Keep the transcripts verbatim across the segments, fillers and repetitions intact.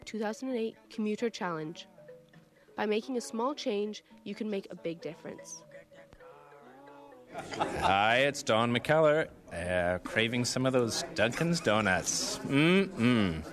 two thousand eight Commuter Challenge. By making a small change, you can make a big difference. Hi, it's Don McKellar, uh, craving some of those Dunkin's Donuts. Mm-mm.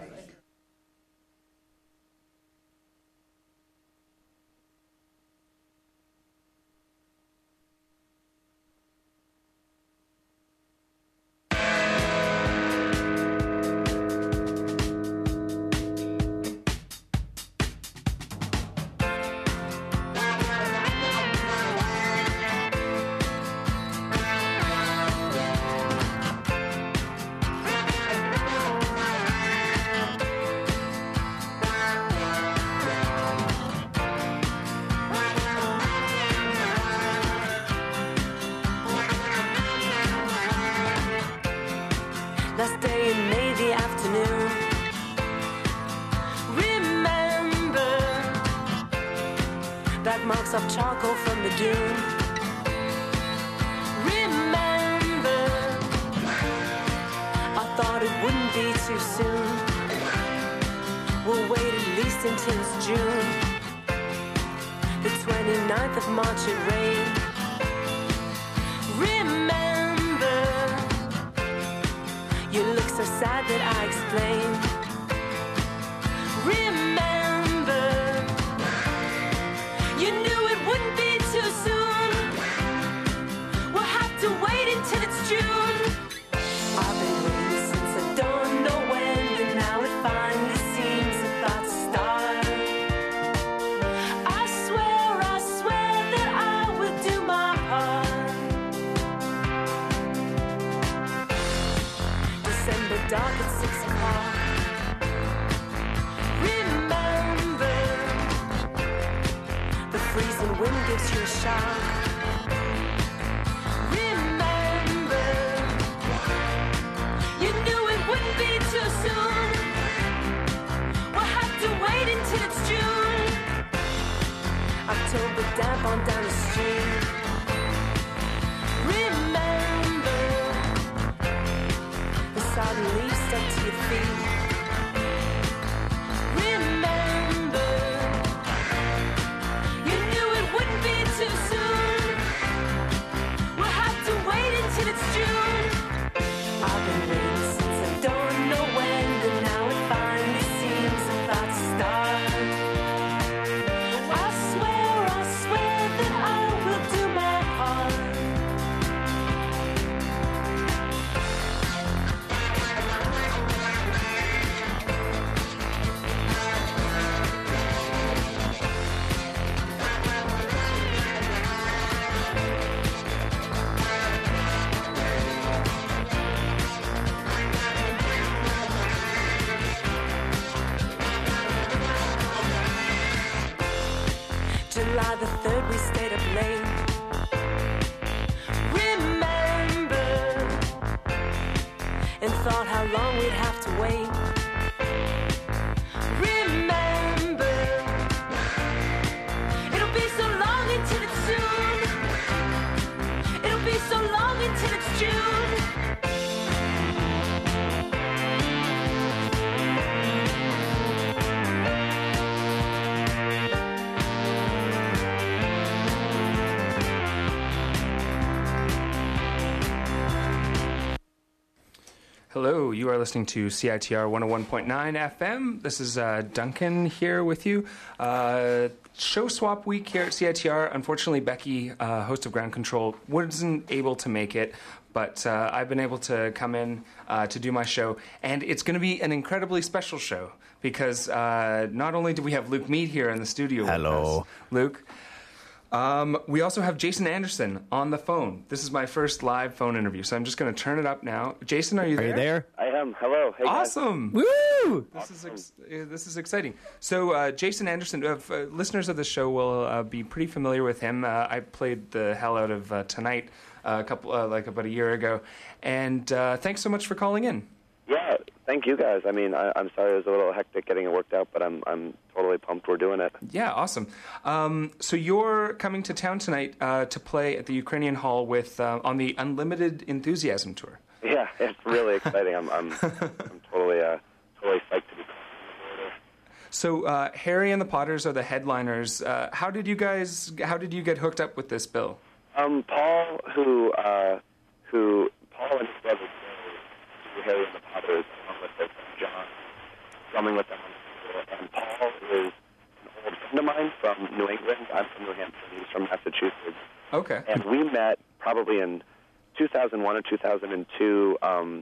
Last day in May the afternoon. Remember black marks of charcoal from the dune. Remember I thought it wouldn't be too soon. We'll wait at least until it's June. The twenty-ninth of March it rained. Remember you look so sad that I explained. Remember, you knew it wouldn't be too soon. We'll have to wait until it's June. I've been waiting since I don't know when, and now it finally seems about to start. I swear, I swear that I will do my part. December dark at six o'clock. Remember, the freezing wind gives you a shock. Remember, you knew it wouldn't be too soon. We'll have to wait until it's June. October damp on down the street. Remember, the sodden leaves stuck to your feet. Remember, you knew it wouldn't be too soon. We'll have to wait until it's June. I've been waiting since I don't know when, but now it finally seems about to start. I swear, I swear that I will do my part. July the third, we stayed up late. Remember, and thought how long we'd have to wait. Remember, it'll be so long until it's soon. It'll be so long until it's June. Hello, you are listening to C I T R one oh one point nine F M. This is uh, Duncan here with you. Uh, show swap week here at C I T R. Unfortunately, Becky, uh, host of Ground Control, wasn't able to make it, but uh, I've been able to come in uh, to do my show, and it's going to be an incredibly special show because uh, not only do we have Luke Mead here in the studio Hello. with us, Luke, Um, we also have Jason Anderson on the phone. This is my first live phone interview, so I'm just going to turn it up now. Jason, are you Are there? you there? I am. Hello. Hey, guys. Awesome! Woo! This is ex- uh, this is exciting. So, uh, Jason Anderson, uh, f- uh, listeners of the show will uh, be pretty familiar with him. Uh, I played the hell out of uh, Tonight uh, a couple, uh, like about a year ago, and uh, thanks so much for calling in. Yeah, thank you guys. I mean, I, I'm sorry it was a little hectic getting it worked out, but I'm I'm totally pumped we're doing it. Yeah, awesome. Um, so you're coming to town tonight uh, to play at the Ukrainian Hall with uh, on the Unlimited Enthusiasm tour. Yeah, it's really exciting. I'm I'm I'm totally uh totally psyched to be. So uh, Harry and the Potters are the headliners. Uh, how did you guys? How did you get hooked up with this bill? Um, Paul, who uh, who Paul and his brother do Harry and the Potters, along with their friend John, drumming with them on the tour. And Paul is an old friend of mine from New England. I'm from New Hampshire. He's from Massachusetts. Okay. And we met probably in two thousand one or two thousand two, um,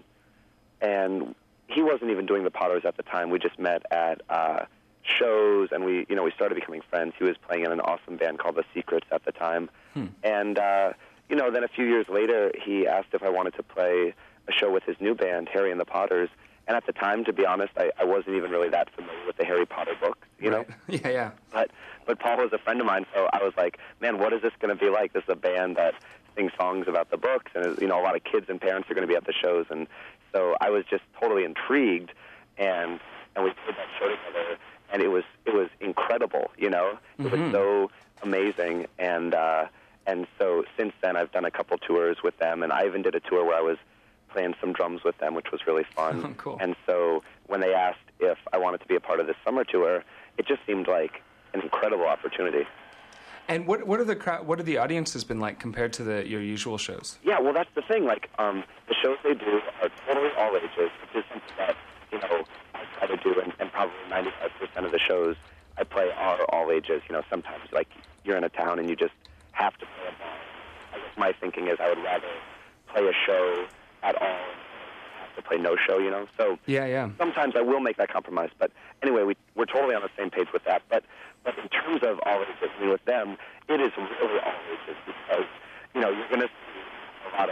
and he wasn't even doing the Potters at the time. We just met at uh, shows, and we, you know, we started becoming friends. He was playing in an awesome band called The Secrets at the time. Hmm. And, uh, you know, then a few years later, he asked if I wanted to play a show with his new band, Harry and the Potters. And at the time, to be honest, I, I wasn't even really that familiar with the Harry Potter books, you right. know? Yeah, yeah. But, but Paul was a friend of mine, so I was like, man, what is this going to be like? This is a band that sings songs about the books, and, you know, a lot of kids and parents are going to be at the shows. And so I was just totally intrigued, and and we played that show together, and it was it was incredible, you know? It mm-hmm. was so amazing, and uh, and so since then I've done a couple tours with them, and I even did a tour where I was playing some drums with them, which was really fun. Oh, cool. And so when they asked if I wanted to be a part of this summer tour, it just seemed like an incredible opportunity. And what what are the crowd, what are the audiences been like compared to the your usual shows? Yeah, well, that's the thing. Like, um, the shows they do are totally all ages, which is something that, you know, I try to do, and, and probably ninety-five percent of the shows I play are all ages. You know, sometimes, like, you're in a town and you just have to play a bar. I guess my thinking is I would rather play a show at all than have to play no show, you know? So yeah, yeah. sometimes I will make that compromise. But anyway, we, we're totally on the same page with that. But But in terms of all ages, I mean, with them, it is really all ages because, you know, you're going to see a lot of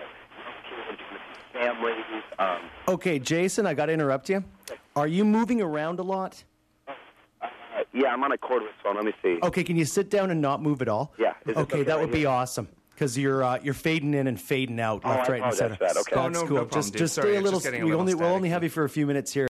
kids, families. Um, okay, Jason, I got to interrupt you. Are you moving around a lot? Uh, yeah, I'm on a cordless phone. Let me see. Okay, can you sit down and not move at all? Yeah. Is Okay, okay that right would be here? awesome. Because you're uh, you're fading in and fading out Oh, left, I right, and center. apologize for that. Okay. That's Oh, no- cool. no problem, just dude. just Sorry, stay a it's little. just getting a we little only we'll only staticky. have you for a few minutes here,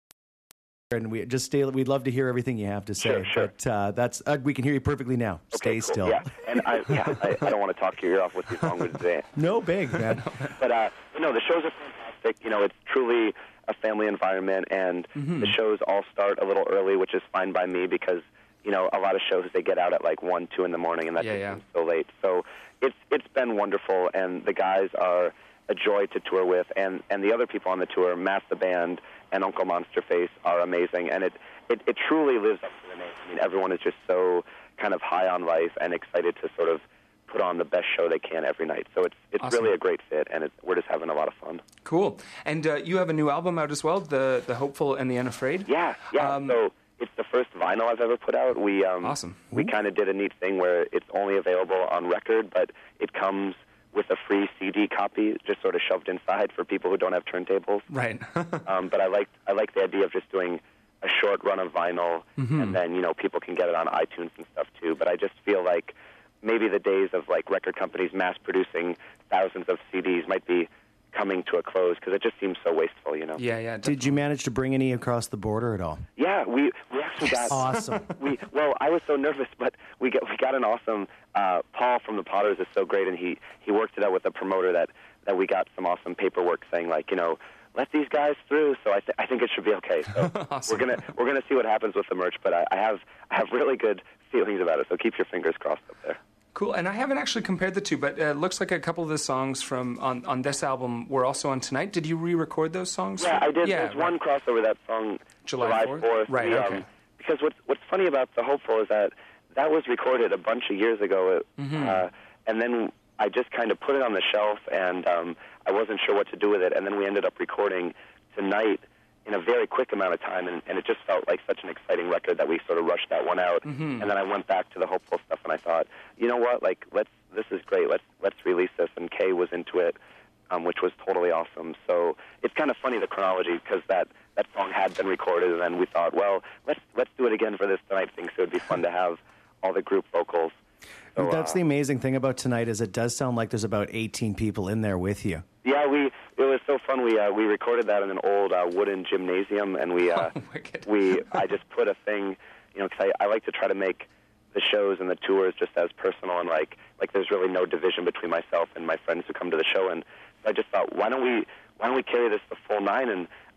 and we just stay. We'd love to hear everything you have to say. Sure, sure. But uh, that's uh, we can hear you perfectly now. Okay, Stay cool. still. Yeah, and I, yeah, I, I don't want to talk your ear off with these long words today. No big man. But, uh, you know, the shows are fantastic. You know, it's truly a family environment, and Mm-hmm. the shows all start a little early, which is fine by me because, you know, a lot of shows, they get out at like one, two in the morning, and that Yeah, just yeah. seems so late. So it's it's been wonderful, and the guys are a joy to tour with, and, and the other people on the tour, Matt the Band and Uncle Monsterface, are amazing, and it, it, it truly lives up to the name. I mean, everyone is just so kind of high on life and excited to sort of put on the best show they can every night. So it's it's Awesome. really a great fit, and it's, we're just having a lot of fun. Cool. And uh, you have a new album out as well, the the Hopeful and the Unafraid. Yeah, yeah. Um, so it's the first vinyl I've ever put out. We um, Awesome. We kind of did a neat thing where it's only available on record, but it comes with a free C D copy, just sort of shoved inside for people who don't have turntables. Right. um, but I like I like the idea of just doing a short run of vinyl, Mm-hmm. and then, you know, people can get it on iTunes and stuff too. But I just feel like maybe the days of like record companies mass producing thousands of C Ds might be coming to a close because it just seems so wasteful, you know. yeah, yeah. Did you manage to bring any across the border at all? Yeah, we we actually got Awesome. we well, I was so nervous, but we got we got an awesome. Uh, Paul from the Potters is so great, and he he worked it out with a promoter that that we got some awesome paperwork saying like, you know, let these guys through. So I th- I think it should be okay. So Awesome. we're gonna we're gonna see what happens with the merch, but I, I have I have really good feelings about it. So keep your fingers crossed up there. Cool. And I haven't actually compared the two, but it looks like a couple of the songs from on, on this album were also on Tonight. Did you re-record those songs? Yeah, I did. Yeah, There's right. one crossover, that song July July fourth? fourth. Right, We, okay. Um, because what's what's funny about The Hopeful is that that was recorded a bunch of years ago, Mm-hmm. uh, and then I just kind of put it on the shelf, and um, I wasn't sure what to do with it, and then we ended up recording Tonight in a very quick amount of time, and, and it just felt like such an exciting record that we sort of rushed that one out. Mm-hmm. And then I went back to the Hopeful stuff, and I thought, you know what, like let's this is great. Let's let's release this. And Kay was into it, um, which was totally awesome. So it's kind of funny the chronology because that, that song had been recorded, and then we thought, well, let's let's do it again for this Tonight thing. So it'd be fun to have all the group vocals. So, That's uh, the amazing thing about Tonight is it does sound like there's about eighteen people in there with you. Yeah, we it was so fun. We uh, we recorded that in an old uh, wooden gymnasium, and we uh, Oh, wicked. we I just put a thing, you know, because I, I like to try to make the shows and the tours just as personal and like like there's really no division between myself and my friends who come to the show, and so I just thought, why don't we why don't we carry this the full nine? And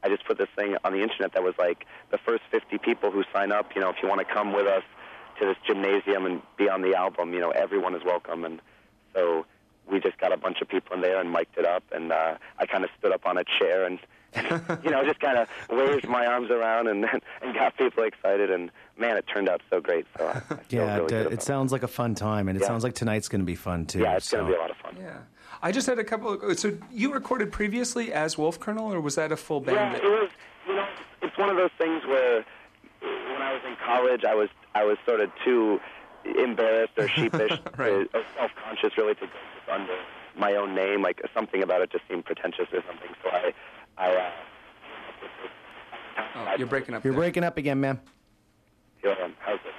I just put this thing on the internet that was like the first fifty people who sign up, you know, if you want to come with us to this gymnasium and be on the album, you know, everyone is welcome. And so we just got a bunch of people in there and mic'd it up, and uh, I kind of stood up on a chair and, you know, just kind of waved my arms around and and got people excited. And man, it turned out so great. So I, I feel Yeah, really it, good uh, about it sounds like a fun time, and it Yeah. sounds like tonight's going to be fun too. Yeah, it's so. going to be a lot of fun. Yeah. I just had a couple of... So you recorded previously as Wolf Colonel, or was that a full band? Yeah, that- it was. You know, it's one of those things where when I was in college, I was I was sort of too embarrassed or sheepish, Right. or self-conscious, really, to go just under my own name. Like something about it just seemed pretentious or something. So I, I. Uh, Oh, you're breaking up You're there. breaking up again, man. here I am. How's it?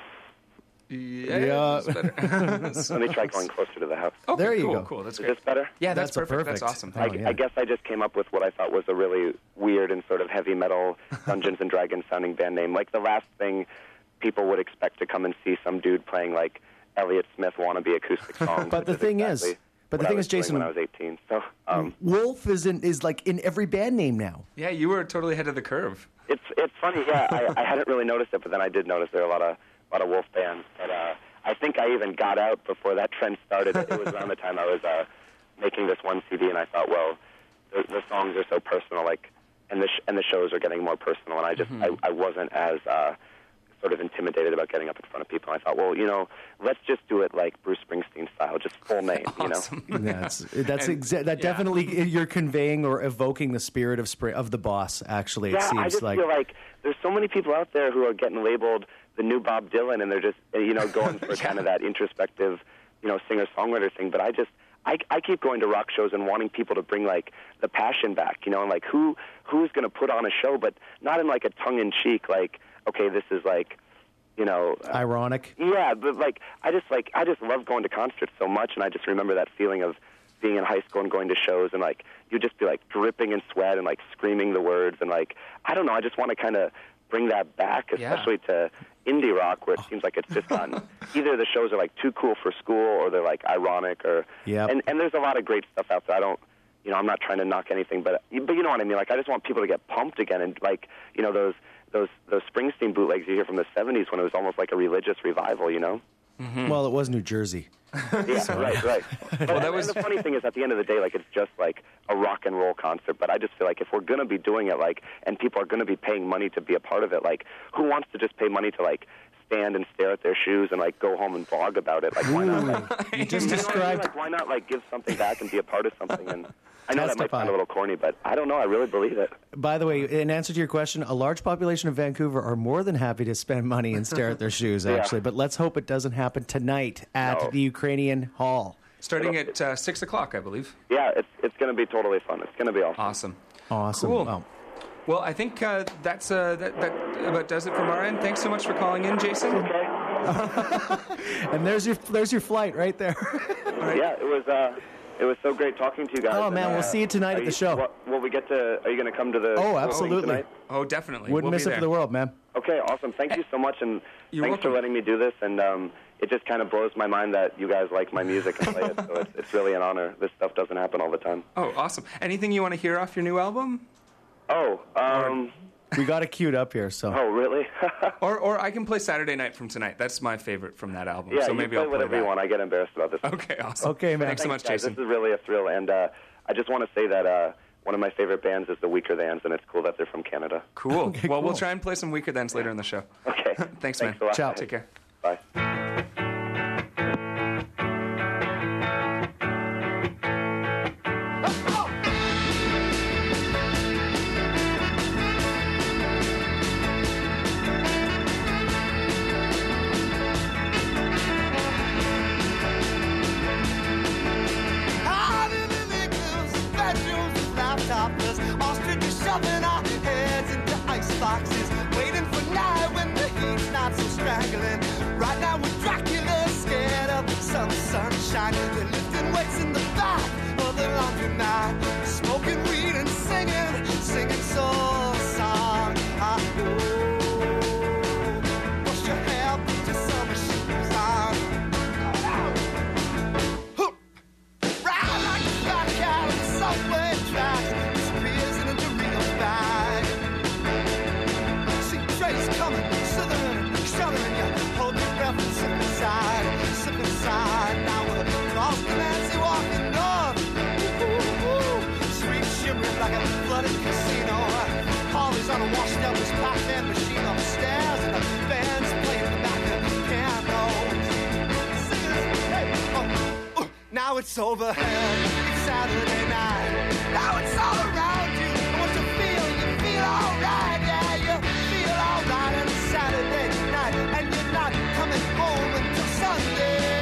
Yeah, Yeah. that's better. Let me try going closer to the house. Okay, There you cool, go. Cool, that's Is great. this better? Yeah, that's, That's a perfect. That's perfect. awesome. Oh, I, yeah. I guess I just came up with what I thought was a really weird and sort of heavy metal Dungeons and Dragons sounding band name. Like the last thing people would expect to come and see some dude playing like Elliott Smith wannabe acoustic songs. But the which thing exactly is- but the what I thing was is, doing Jason- when I was eighteen. So um, Wolf is in, is like in every band name now. Yeah, you were totally ahead of the curve. it's it's funny. Yeah, I, I hadn't really noticed it, but then I did notice there are a lot of a lot of Wolf bands. But uh, I think I even got out before that trend started. It was around the time I was uh, making this one C D, and I thought, well, the, the songs are so personal, like, and the sh- and the shows are getting more personal, and I just Mm-hmm. I, I wasn't as uh, sort of intimidated about getting up in front of people. I thought, well, you know, let's just do it like Bruce Springsteen style, just full name, you know. Awesome. That's that's And- exa- that yeah. definitely you're conveying or evoking the spirit of spring of the boss. Actually, it Yeah, seems I just like feel like there's so many people out there who are getting labeled the new Bob Dylan, and they're just, you know, going for kind of that introspective, you know, singer-songwriter thing. But I just, I, I keep going to rock shows and wanting people to bring, like, the passion back, you know, and, like, who who's going to put on a show, but not in, like, a tongue-in-cheek, like, okay, this is, like, you know... uh, ironic. yeah, but, like, I just, like, I just love going to concerts so much, and I just remember that feeling of being in high school and going to shows, and, like, you'd just be, like, dripping in sweat and, like, screaming the words, and, like, I don't know, I just want to kind of bring that back, Yeah. especially to indie rock, where it seems like it's just gotten, either the shows are, like, too cool for school, or they're, like, ironic, or... Yep. And, and there's a lot of great stuff out there. I don't... You know, I'm not trying to knock anything, but but you know what I mean. Like, I just want people to get pumped again, and like, you know, those those those Springsteen bootlegs you hear from the seventies when it was almost like a religious revival. You know? Well, it was New Jersey. Yeah, right, right. But, that and, was- and the funny thing is, at the end of the day, like, it's just like a rock and roll concert. But I just feel like if we're gonna be doing it, like, and people are gonna be paying money to be a part of it, like, who wants to just pay money to like stand and stare at their shoes and like go home and vlog about it? Like, why not? Like, You just you know what I mean? described. Like, why not like give something back and be a part of something? And I know that might Testify. sound a little corny, but I don't know. I really believe it. By the way, in answer to your question, a large population of Vancouver are more than happy to spend money and stare at their shoes. Actually, but let's hope it doesn't happen tonight at No. the Ukrainian Hall. Starting at uh, six o'clock, I believe. Yeah, it's it's going to be totally fun. It's going to be awesome. Awesome. Awesome. Cool. Well, Well, I think uh, that's uh, that, that about does it from our end. Thanks so much for calling in, Jason. and there's your there's your flight right there. Yeah, it was. Uh, it was so great talking to you guys. Oh, And, man, we'll uh, see you tonight are at the show. Will, will we get to? Are you going to come to the? Oh, the absolutely. thing tonight? Oh, definitely. Wouldn't we'll miss be it there. for the world, man. Okay, awesome. Thank you so much, and You're thanks welcome. for letting me do this. And um, it just kind of blows my mind that you guys like my music and play it. So it's, it's really an honor. This stuff doesn't happen all the time. Oh, awesome. Anything you want to hear off your new album? Oh, um, We got it queued up here, so oh, really? Or or I can play Saturday Night from Tonight. That's my favorite from that album. yeah, so you maybe play I'll play whatever that. you want. I get embarrassed about this. Okay, awesome. Okay, man. Thanks so much, guys. Jason. This is really a thrill, and uh, I just want to say that uh, one of my favorite bands is the Weaker Thans, and it's cool that they're from Canada. Cool. Okay, well, we'll cool. try and play some Weaker Thans later in the show. Okay. Thanks, man. a lot. Ciao. Take care. Bye. Hiding in igloos, bedrooms with laptops, ostriches shoving our heads into ice boxes, waiting for night when the heat's not so strangling. Right now we're Dracula, scared of some sunshine. They're lifting weights in the back of the laundry mat, smoking weed and singing, singing soul song. Ah, ooh, wash your hair, put your summer shoes on. Hoop. Ride like a fat cat on the subway tracks, disappears in a Doritos bag. Now it's overhead, it's Saturday night. Now it's all around you. And what you feel, you feel alright. Yeah, you feel alright on a Saturday night. And you're not coming home until Sunday.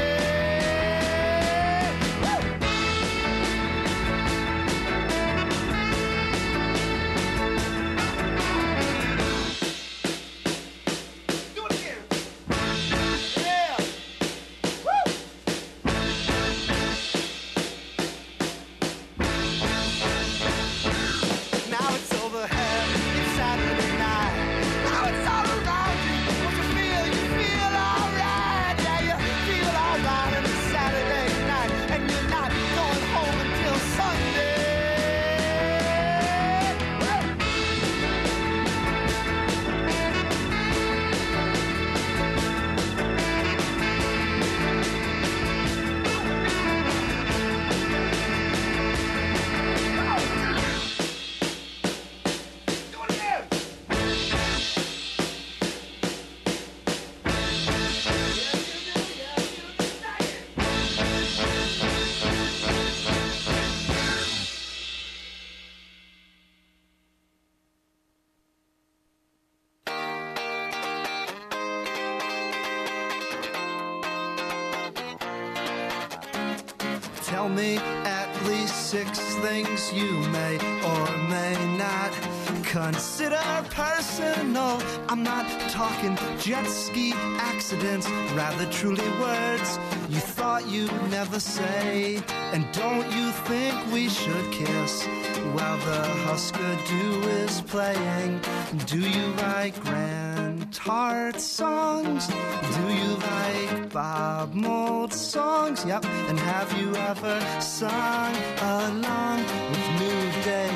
Tell me at least six things you may or may not consider personal. I'm not talking jet ski accidents, rather truly words you thought you'd never say. And don't you think we should kiss while the Husker Du is playing? Do you write grand heart songs? Do you like Bob Mould songs? Yep. And have you ever sung along with New Day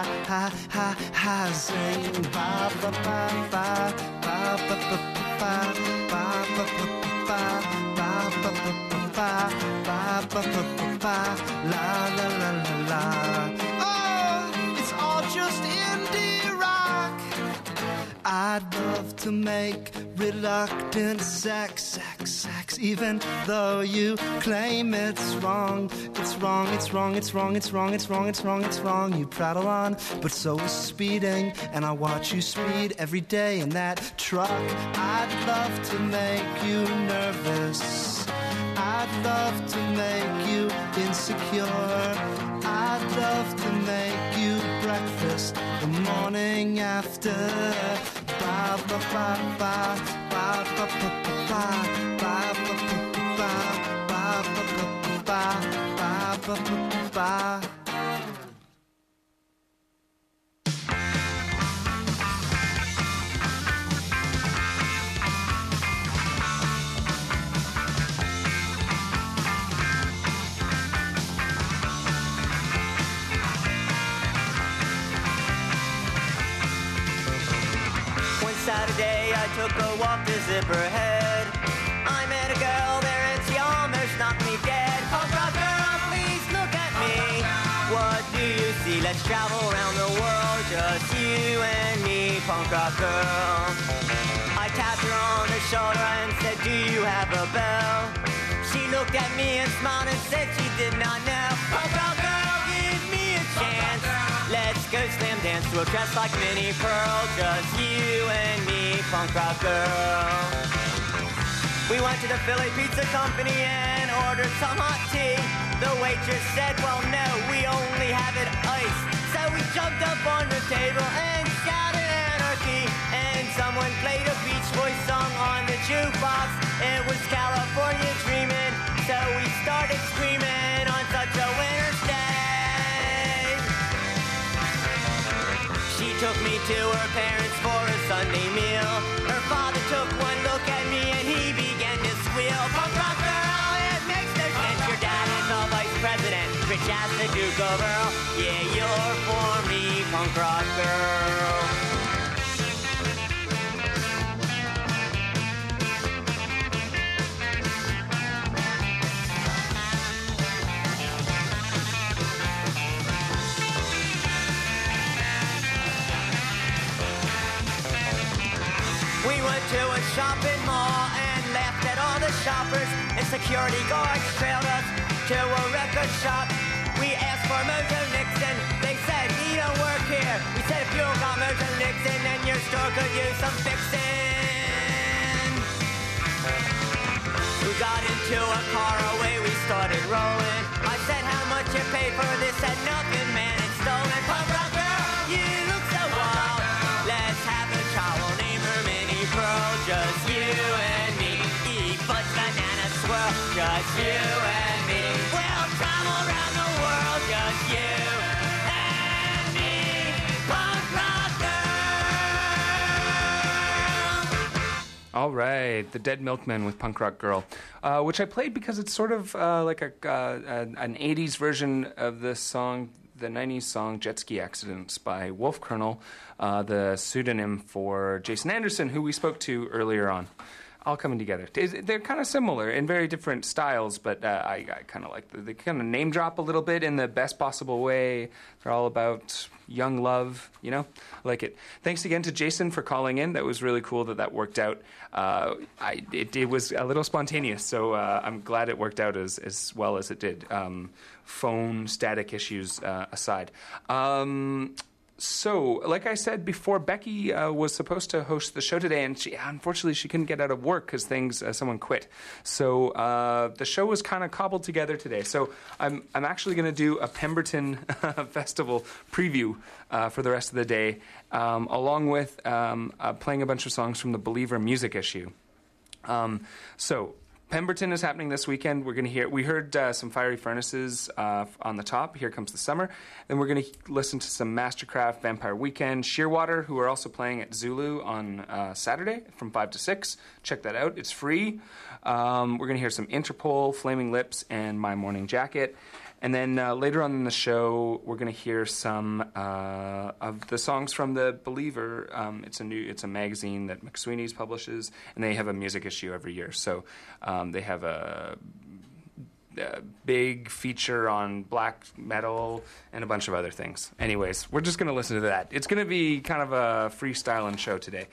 Rising? Ba ba ba ba ba ba ba ba ba ba ba ba ba ba ba la la la la la. Oh, it's all just indie rock. I'd love to make reluctant sex, sex, sex, even though you claim it's wrong. It's wrong, it's wrong, it's wrong, it's wrong, it's wrong, it's wrong, it's wrong. You prattle on, but so is speeding, and I watch you speed every day in that truck. I'd love to make you nervous. I'd love to make you insecure. I'd love to make you breakfast the morning after. Ba ba ba ba ba ba ba ba ba ba ba ba ba ba ba ba. Saturday I took a walk to Zipperhead. I met a girl there and she almost knocked me dead. Punk rock girl, please look at me. What do you see? Let's travel around the world, just you and me, punk rock girl. I tapped her on the shoulder and said, do you have a bell? She looked at me and smiled and said she did not know. Punk rock girl, give me a chance. Let's go slam dance to a dress like Minnie Pearl, just you and me, punk rock girl. We went to the Philly Pizza Company and ordered some hot tea. The waitress said, well no, we only have it iced. So we jumped up on the table and shouted anarchy. And someone played a Beach Boys song on the jukebox. It was California Dreamin', so we started screaming on such a winter's day. She took me to her parents for a Sunday meal. Her father took one look at me and he began to squeal. Punk rock girl, it makes no sense. Your dad is the vice president, rich as the Duke of Earl. Yeah, you're for me, punk rock girl. We went to a shopping mall and laughed at all the shoppers, and security guards trailed us to a record shop. We asked for Mojo Nixon. They said he don't work here. We said if you don't got Mojo Nixon, then your store could use some fixing. We got into a car, away we started rolling. I said how much you pay for this? Said nothing, man, it's stolen. Punk rock girl, you look so wild. Let's have a child, we'll name her Minnie Pearl. Just you and me, eat fudge, banana, swirl. Just you and me, we'll travel around the world. Just you and me, punk rock girl. All right, the Dead Milkmen with Punk Rock Girl, uh, which I played because it's sort of uh, like a, uh, an eighties version of the song, the nineties song Jet Ski Accidents by Wolf Colonel, uh, the pseudonym for Jason Anderson, who we spoke to earlier on. All coming together. They're kind of similar in very different styles, but uh, I, I kind of like the, they kind of name drop a little bit in the best possible way. They're all about young love, you know? I like it. Thanks again to Jason for calling in. That was really cool that that worked out. Uh, I, it, it was a little spontaneous, so uh, I'm glad it worked out as, as well as it did. Um, phone static issues uh, aside. Um... So, like I said before, Becky uh, was supposed to host the show today, and she unfortunately she couldn't get out of work because things uh, someone quit. So uh, the show was kind of cobbled together today. So I'm I'm actually going to do a Pemberton Festival preview uh, for the rest of the day, um, along with um, uh, playing a bunch of songs from the Believer music issue. Um, so. Pemberton is happening this weekend. We're going to hear. We heard uh, some Fiery Furnaces uh, on the top. Here Comes the Summer. Then we're going to listen to some Mastercraft, Vampire Weekend, Shearwater, who are also playing at Zulu on uh, Saturday from five to six. Check that out. It's free. Um, we're going to hear some Interpol, Flaming Lips, and My Morning Jacket. And then uh, later on in the show, we're going to hear some uh, of the songs from the Believer. Um, it's a new, it's a magazine that McSweeney's publishes, and they have a music issue every year. So um, they have a, a big feature on black metal and a bunch of other things. Anyways, we're just going to listen to that. It's going to be kind of a freestyling show today.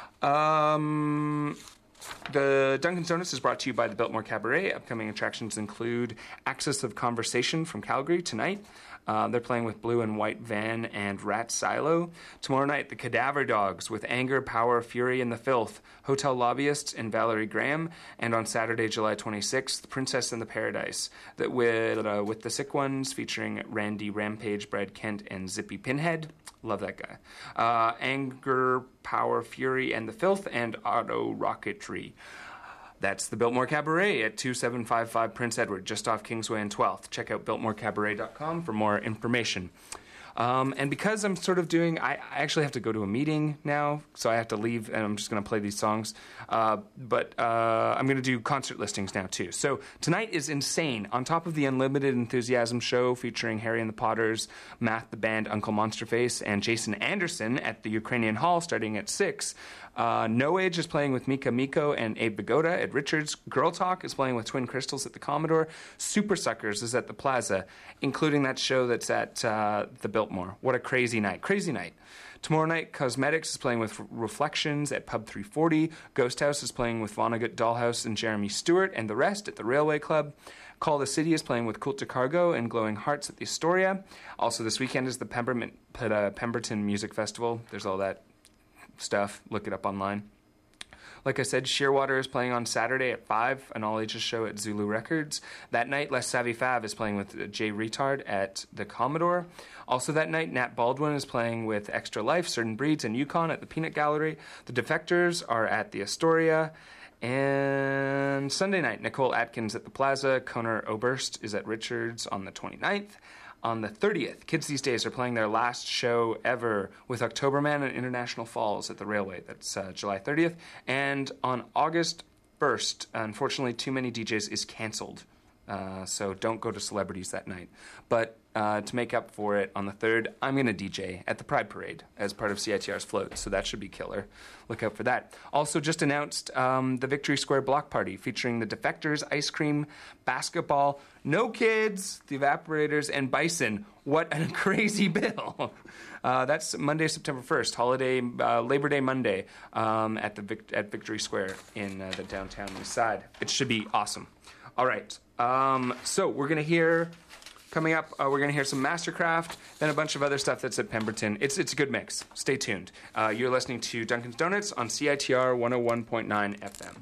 Um... The Dunkin' Donuts is brought to you by the Biltmore Cabaret. Upcoming attractions include Axis of Conversation from Calgary tonight. Uh, they're playing with Blue and White Van and Rat Silo. Tomorrow night, the Cadaver Dogs with Anger, Power, Fury, and the Filth. Hotel Lobbyists and Valerie Graham. And on Saturday, July twenty-sixth, The Princess and the Paradise that with, uh, with the Sick Ones featuring Randy Rampage, Brad Kent, and Zippy Pinhead. Love that guy. Uh, Anger, Power, Fury, and the Filth, and Auto Rocketry. That's the Biltmore Cabaret at two seven five five Prince Edward, just off Kingsway and twelfth. Check out biltmore cabaret dot com for more information. Um, and because I'm sort of doing, I, I actually have to go to a meeting now, so I have to leave, and I'm just going to play these songs. Uh, but uh, I'm going to do concert listings now, too. So tonight is Insane, on top of the Unlimited Enthusiasm show featuring Harry and the Potters, Math the Band, Uncle Monsterface, and Jason Anderson at the Ukrainian Hall starting at six. Uh, No Age is playing with Mika Miko and Abe Bagoda at Richards. Girl Talk is playing with Twin Crystals at the Commodore. Super Suckers is at the Plaza, including that show that's at uh, the Biltmore. What a crazy night. Crazy night. Tomorrow night, Cosmetics is playing with Reflections at Pub three forty. Ghost House is playing with Vonnegut Dollhouse and Jeremy Stewart and the rest at the Railway Club. Call the City is playing with Cult de Cargo and Glowing Hearts at the Astoria. Also this weekend is the Pemberton, uh, Pemberton Music Festival. There's all that stuff. Look it up online. Like I said, Shearwater is playing on Saturday at five, an all-ages show at Zulu Records. That night, Les Savvy Fav is playing with Jay Retard at the Commodore. Also that night, Nat Baldwin is playing with Extra Life, Certain Breeds, and Yukon at the Peanut Gallery. The Defectors are at the Astoria. And Sunday night, Nicole Atkins at the Plaza. Conor Oberst is at Richards on the twenty-ninth. On the thirtieth, Kids These Days are playing their last show ever with Octoberman and International Falls at the Railway. That's uh, July thirtieth. And on August first, unfortunately, Too Many D Js is canceled. Uh, so don't go to Celebrities that night. But uh, to make up for it, on the third, I'm going to D J at the Pride Parade as part of C I T R's float. So that should be killer. Look out for that. Also just announced um, the Victory Square Block Party featuring the Defectors, Ice Cream, Basketball, No Kids, the Evaporators, and Bison. What a crazy bill. Uh, that's Monday, September first, holiday, uh, Labor Day Monday um, at the Vic- at Victory Square in uh, the downtown east side. It should be awesome. All right. Um, so we're going to hear, coming up, uh, we're going to hear some Mastercraft, then a bunch of other stuff that's at Pemberton. It's it's a good mix. Stay tuned. Uh, you're listening to Dunkin's Donuts on C I T R one oh one point nine F M.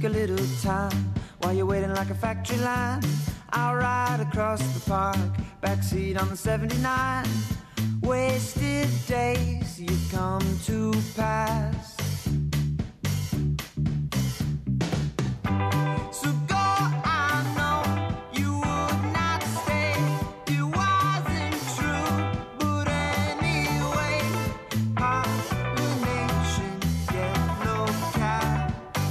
take a little time while you're waiting like a factory line. I'll ride across the park, backseat on the seventy-nine. Wasted days you come to pass. So go, I know you would not stay. It wasn't true, but anyway, pollination, yellow cat.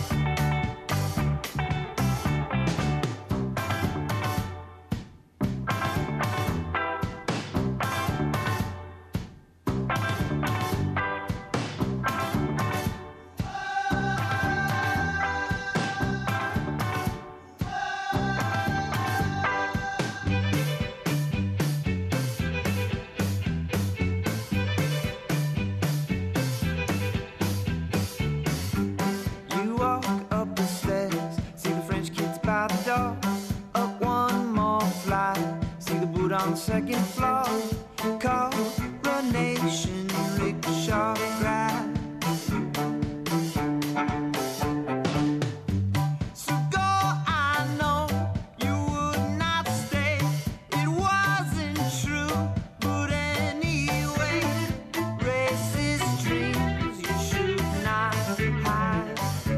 You walk up the stairs, see the French kids by the door. Up one more flight, see the boot on the second floor. Coronation rickshaw ride. So go, I know you would not stay. It wasn't true, but anyway, racist dreams you should not hide.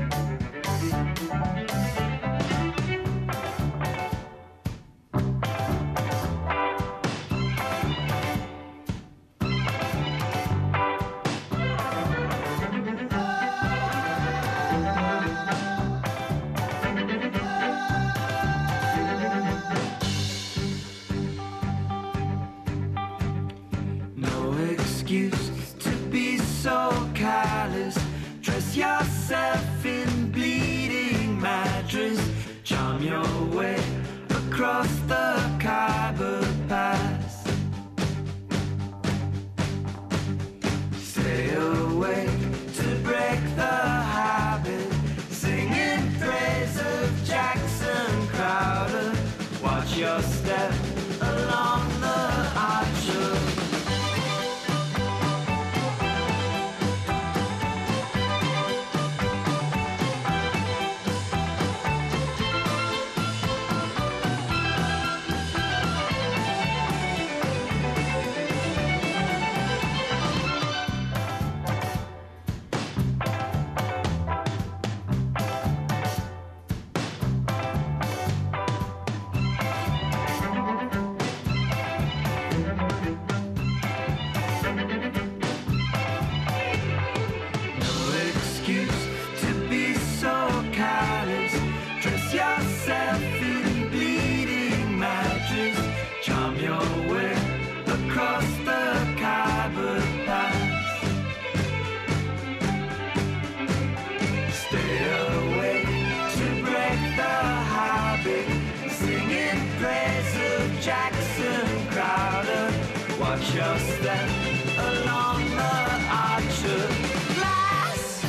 No excuse to be so callous. Dress yourself in bleeding mattress. Charm your way across the Khyber Pass. Stay away to break the habit. Singing praise of Jackson Crowder. Watch your step along the archer. No excuse to be so callous. Dress yourself in bleeding mattress. Charm your way across the Khyber Pass. Stay away to break the habit. Singing praise of Jackson Crowder. Watch your step along the archer. Glass.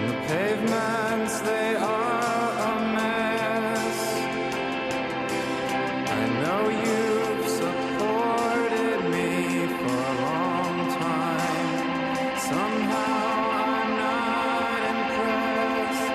The pavements, they are a mess. I know you've supported me for a long time. Somehow I'm not impressed.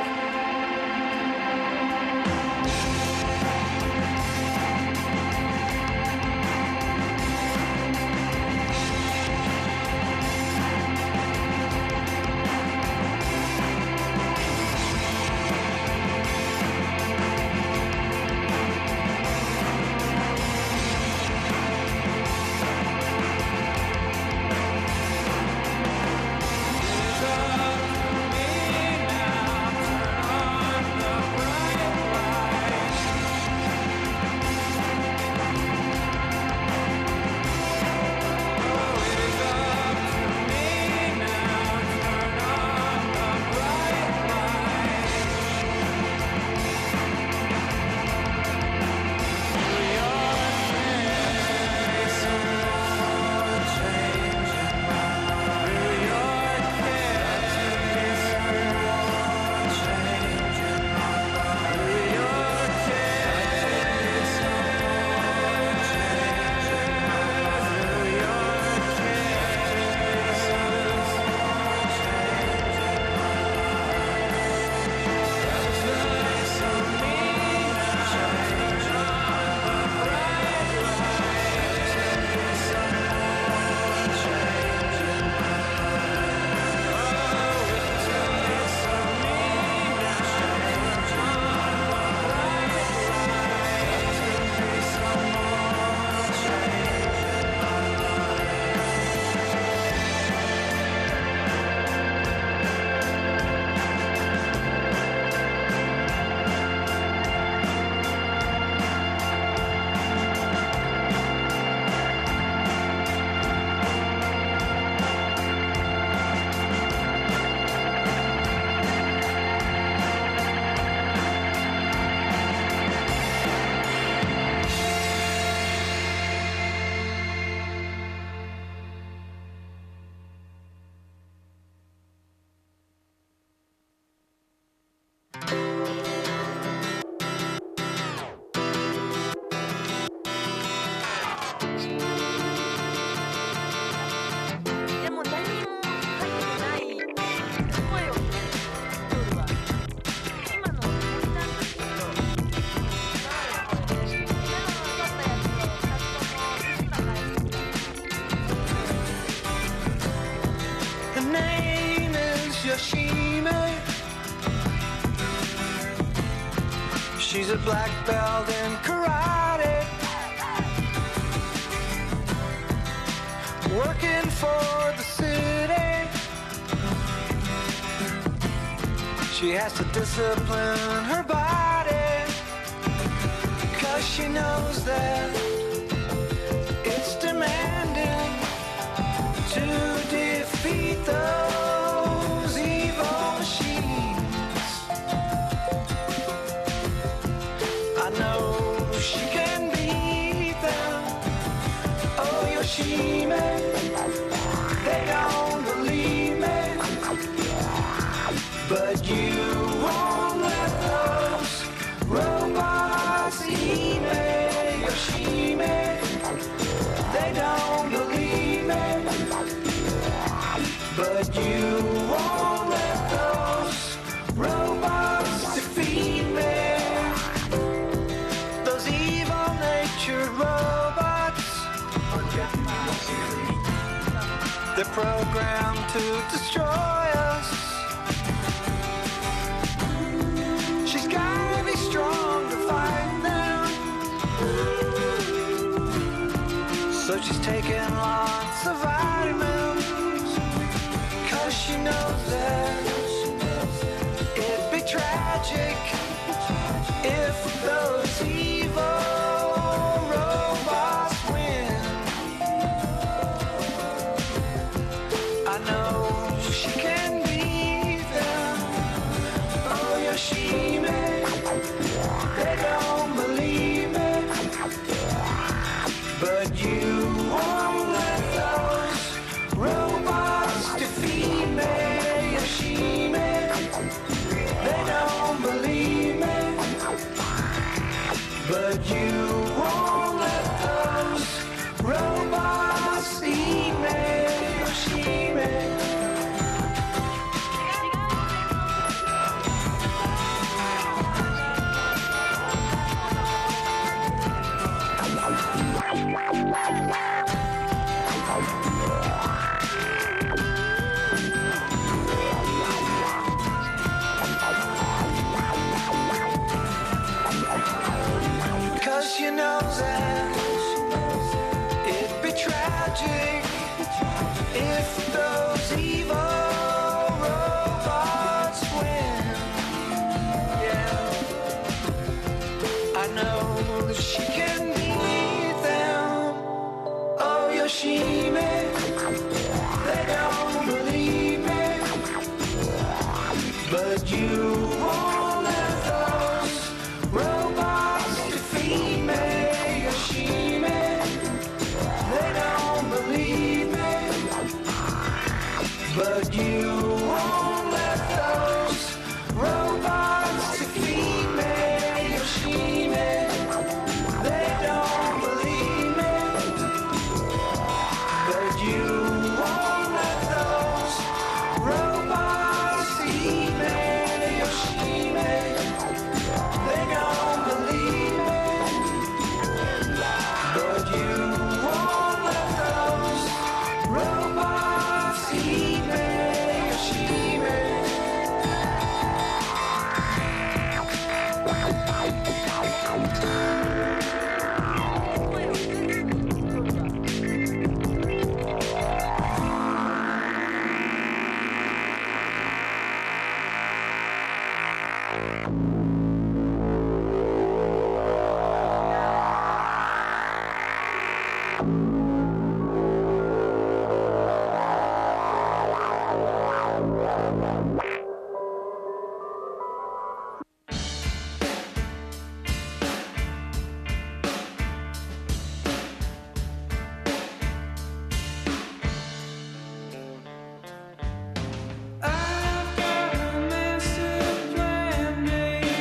She's a black belt in karate, working for the city. She has to discipline her body, 'cause she knows that it's demanding to defeat those evil machines. I know she can beat them. Oh, Yoshime, they don't believe me, but you won't let those robots eat me. Yoshime, they don't believe me, but you won't let those robots defeat me. Those evil-natured robots, they're programmed to destroy us. She's gotta be strong to fight them, so she's taking lots of vitamins, 'cause she knows that it'd be tragic if those evil robots win. I know she can beat them. Oh, Yoshime, they don't believe me, but you won't let those robots defeat me. Yoshime, But you won't let those robots eat me, she me. Cause you know that it'd be tragic if those evil robots win. Yeah, I know that she can beat them. Oh, Yoshimi, they don't believe me, but you won't let those robots defeat me, Yoshimi. They don't believe me, but you won't let those robots defeat me, Yoshimi. They don't believe me, but you won't let those robots eat me, Yoshimi. They don't believe me, but you won't let those robots eat me, Yoshimi. I've got a master plan made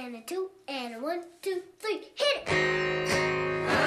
and a two and a one, two, three, hit it!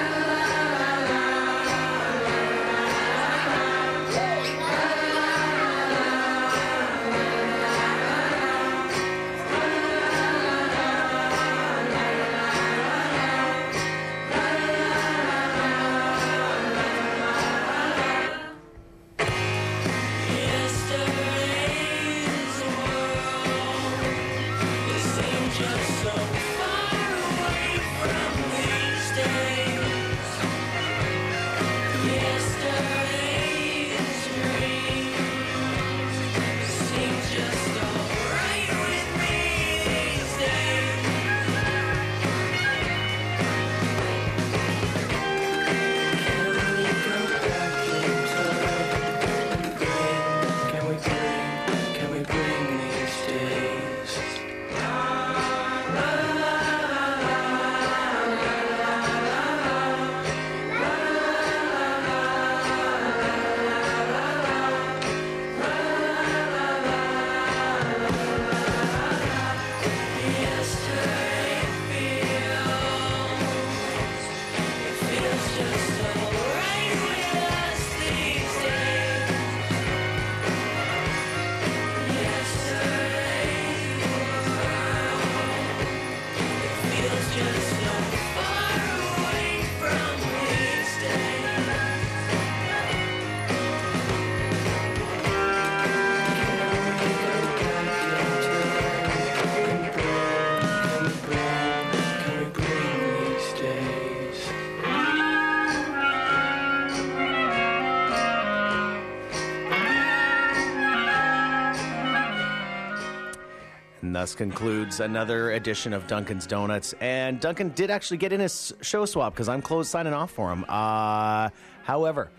And thus concludes another edition of Duncan's Donuts. And Duncan did actually get in his show swap because I'm closed signing off for him. Uh, however,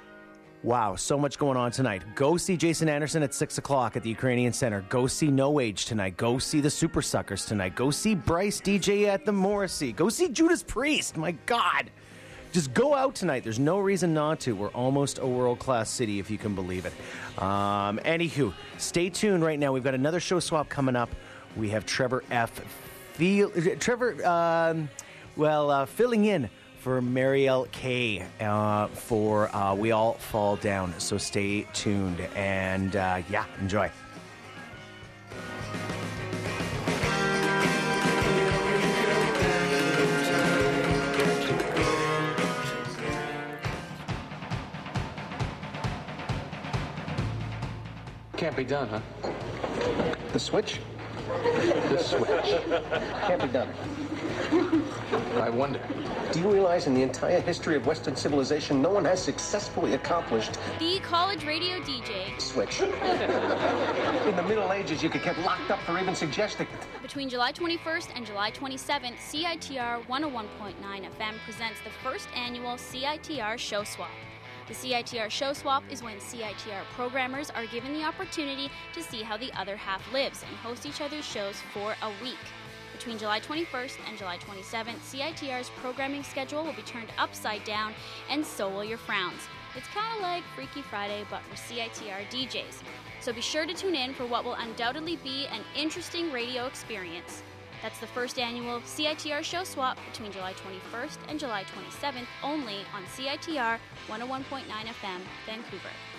wow, so much going on tonight. Go see Jason Anderson at six o'clock at the Ukrainian Center. Go see No Age tonight. Go see the Super Suckers tonight. Go see Bryce D J at the Morrissey. Go see Judas Priest. My God. Just go out tonight. There's no reason not to. We're almost a world-class city, if you can believe it. Um, anywho, stay tuned right now. We've got another show swap coming up. We have Trevor F. Feel, Trevor, um, well, uh, filling in for Marielle K. Uh, for uh, We All Fall Down. So stay tuned. And, uh, yeah, enjoy. Can't be done, huh? The switch? The switch. Can't be done. I wonder. Do you realize in the entire history of Western civilization, no one has successfully accomplished the college radio D J switch? In the Middle Ages, you could get locked up for even suggesting it. Between July twenty-first and July twenty-seventh, C I T R one oh one point nine F M presents the first annual C I T R Show Swap. The C I T R Show Swap is when C I T R programmers are given the opportunity to see how the other half lives and host each other's shows for a week. Between July twenty-first and July twenty-seventh, C I T R's programming schedule will be turned upside down, and so will your frowns. It's kind of like Freaky Friday, but for C I T R D Js. So be sure to tune in for what will undoubtedly be an interesting radio experience. That's the first annual C I T R Show Swap between July twenty-first and July twenty-seventh, only on C I T R one oh one point nine F M, Vancouver.